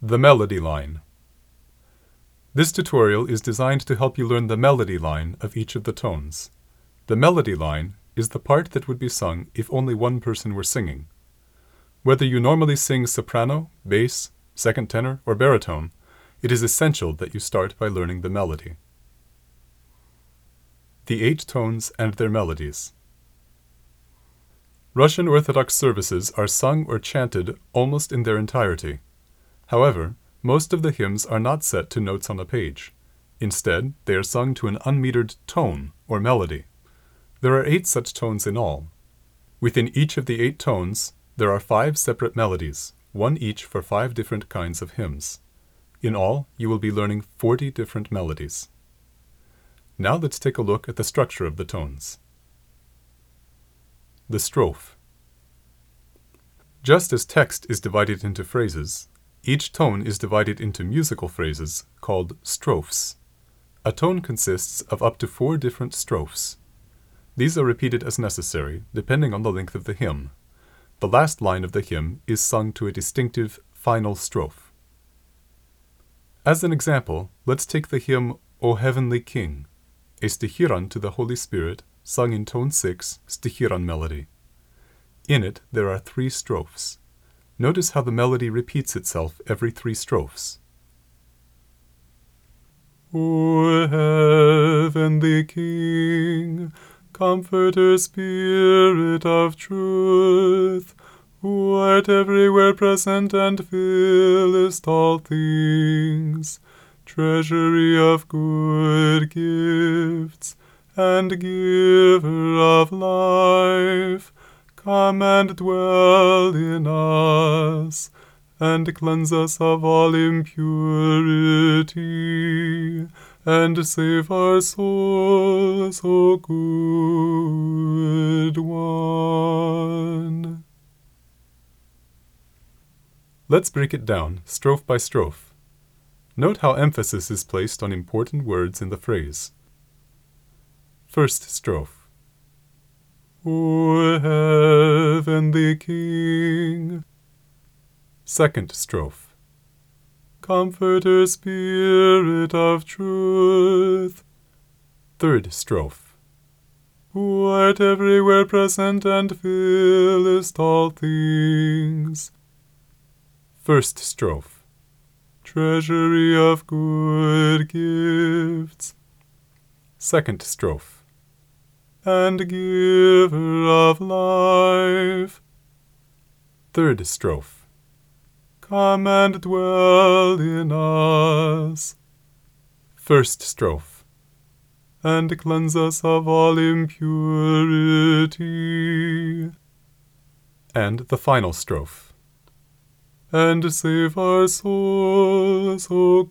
The melody line. This tutorial is designed to help you learn the melody line of each of the tones. The melody line is the part that would be sung if only one person were singing. Whether you normally sing soprano, bass, second tenor, or baritone, it is essential that you start by learning the melody. The 8 tones and their melodies. Russian Orthodox services are sung or chanted almost in their entirety. However, most of the hymns are not set to notes on a page. Instead, they are sung to an unmetered tone or melody. There are 8 such tones in all. Within each of the 8 tones, there are 5 separate melodies, one each for 5 different kinds of hymns. In all, you will be learning 40 different melodies. Now let's take a look at the structure of the tones. The strophe. Just as text is divided into phrases, each tone is divided into musical phrases called strophes. A tone consists of up to 4 different strophes. These are repeated as necessary, depending on the length of the hymn. The last line of the hymn is sung to a distinctive final strophe. As an example, let's take the hymn O Heavenly King, a stichiran to the Holy Spirit, sung in tone 6, stichiran melody. In it, there are 3 strophes. Notice how the melody repeats itself every 3 strophes. O Heavenly King, Comforter, Spirit of truth, who art everywhere present and fillest all things, treasury of good gifts, and giver of life, come and dwell in us, and cleanse us of all impurity, and save our souls, O good one. Let's break it down, strophe by strophe. Note how emphasis is placed on important words in the phrase. First strophe. O Heavenly King. Second strophe. Comforter, Spirit of truth. Third strophe. Who art everywhere present and fillest all things. First strophe. Treasury of good gifts. Second strophe. And giver of life. Third strophe. Come and dwell in us. First strophe. And cleanse us of all impurity. And the final strophe. And save our souls, O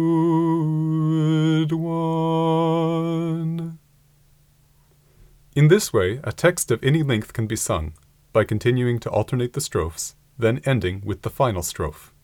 good one. In this way, a text of any length can be sung, by continuing to alternate the strophes, then ending with the final strophe.